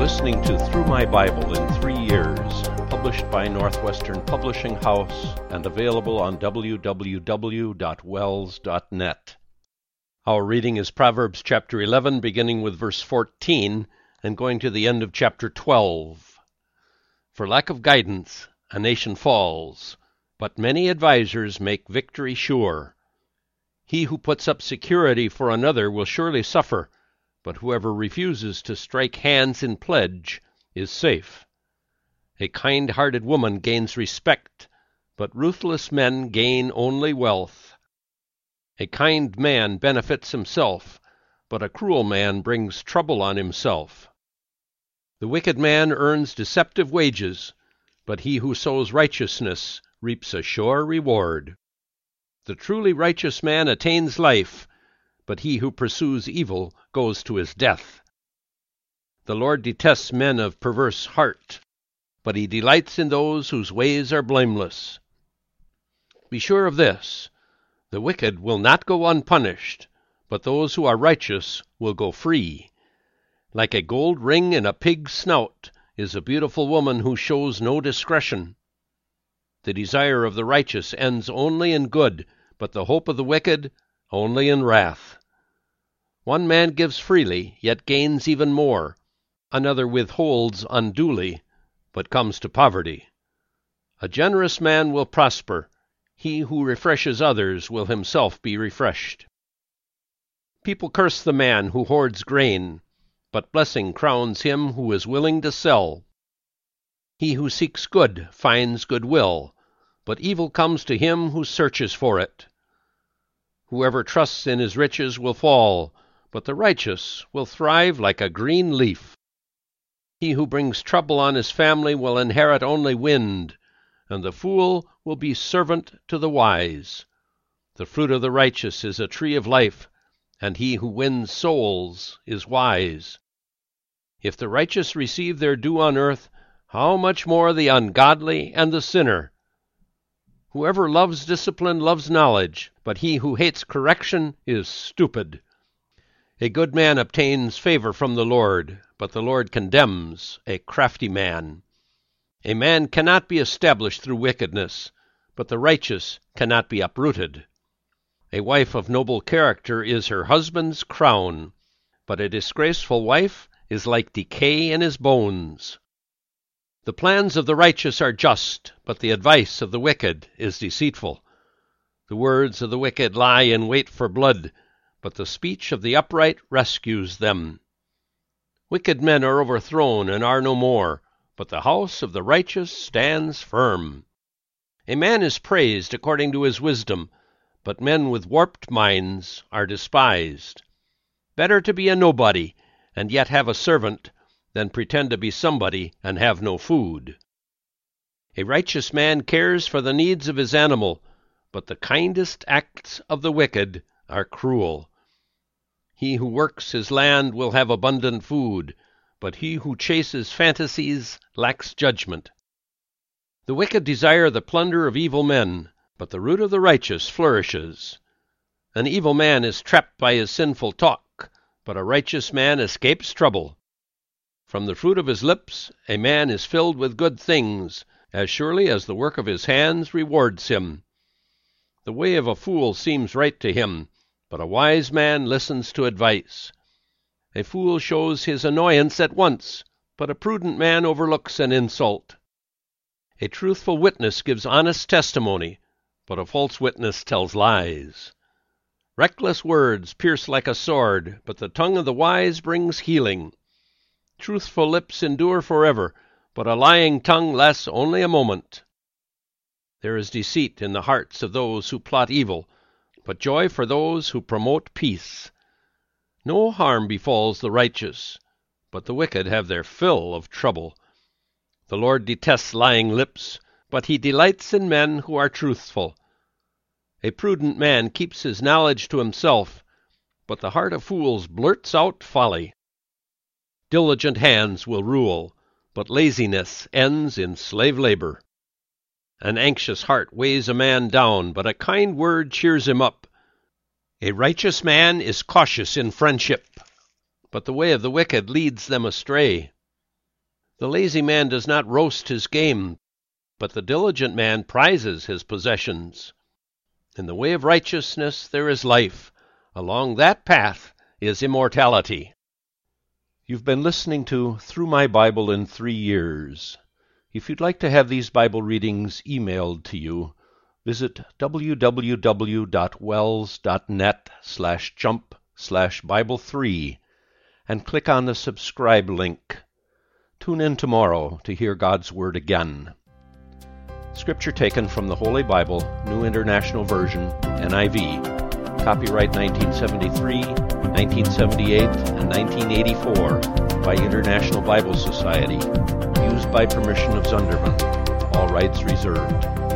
listening to Through My Bible in 3 Years, published by Northwestern Publishing House and available on www.wells.net. Our reading is Proverbs chapter 11, beginning with verse 14 and going to the end of chapter 12. For lack of guidance, a nation falls, but many advisers make victory sure. He who puts up security for another will surely suffer, but whoever refuses to strike hands in pledge is safe. A kind-hearted woman gains respect, but ruthless men gain only wealth. A kind man benefits himself, but a cruel man brings trouble on himself. The wicked man earns deceptive wages, but he who sows righteousness reaps a sure reward. The truly righteous man attains life, but he who pursues evil goes to his death. The Lord detests men of perverse heart, but he delights in those whose ways are blameless. Be sure of this, the wicked will not go unpunished, but those who are righteous will go free. Like a gold ring in a pig's snout is a beautiful woman who shows no discretion. The desire of the righteous ends only in good, but the hope of the wicked only in wrath. One man gives freely, yet gains even more. Another withholds unduly, but comes to poverty. A generous man will prosper. He who refreshes others will himself be refreshed. People curse the man who hoards grain, but blessing crowns him who is willing to sell. He who seeks good finds goodwill, but evil comes to him who searches for it. Whoever trusts in his riches will fall, but the righteous will thrive like a green leaf. He who brings trouble on his family will inherit only wind, and the fool will be servant to the wise. The fruit of the righteous is a tree of life, and he who wins souls is wise. If the righteous receive their due on earth, how much more the ungodly and the sinner? Whoever loves discipline loves knowledge, but he who hates correction is stupid. A good man obtains favor from the Lord, but the Lord condemns a crafty man. A man cannot be established through wickedness, but the righteous cannot be uprooted. A wife of noble character is her husband's crown, but a disgraceful wife is like decay in his bones. The plans of the righteous are just, but the advice of the wicked is deceitful. The words of the wicked lie in wait for blood, but the speech of the upright rescues them. Wicked men are overthrown and are no more, but the house of the righteous stands firm. A man is praised according to his wisdom, but men with warped minds are despised. Better to be a nobody and yet have a servant than pretend to be somebody and have no food. A righteous man cares for the needs of his animal, but the kindest acts of the wicked are cruel. He who works his land will have abundant food, but he who chases fantasies lacks judgment. The wicked desire the plunder of evil men, but the root of the righteous flourishes. An evil man is trapped by his sinful talk, but a righteous man escapes trouble. From the fruit of his lips a man is filled with good things, as surely as the work of his hands rewards him. The way of a fool seems right to him, but a wise man listens to advice. A fool shows his annoyance at once, but a prudent man overlooks an insult. A truthful witness gives honest testimony, but a false witness tells lies. Reckless words pierce like a sword, but the tongue of the wise brings healing. Truthful lips endure forever, but a lying tongue lasts only a moment. There is deceit in the hearts of those who plot evil, but joy for those who promote peace. No harm befalls the righteous, but the wicked have their fill of trouble. The Lord detests lying lips, but he delights in men who are truthful. A prudent man keeps his knowledge to himself, but the heart of fools blurts out folly. Diligent hands will rule, but laziness ends in slave labor. An anxious heart weighs a man down, but a kind word cheers him up. A righteous man is cautious in friendship, but the way of the wicked leads them astray. The lazy man does not roast his game, but the diligent man prizes his possessions. In the way of righteousness there is life. Along that path is immortality. You've been listening to Through My Bible in 3 Years. If you'd like to have these Bible readings emailed to you, visit www.wells.net/jump/Bible3 and click on the subscribe link. Tune in tomorrow to hear God's Word again. Scripture taken from the Holy Bible, New International Version, NIV. Copyright 1973, 1978, and 1984 by International Bible Society. Used by permission of Zunderman. All rights reserved.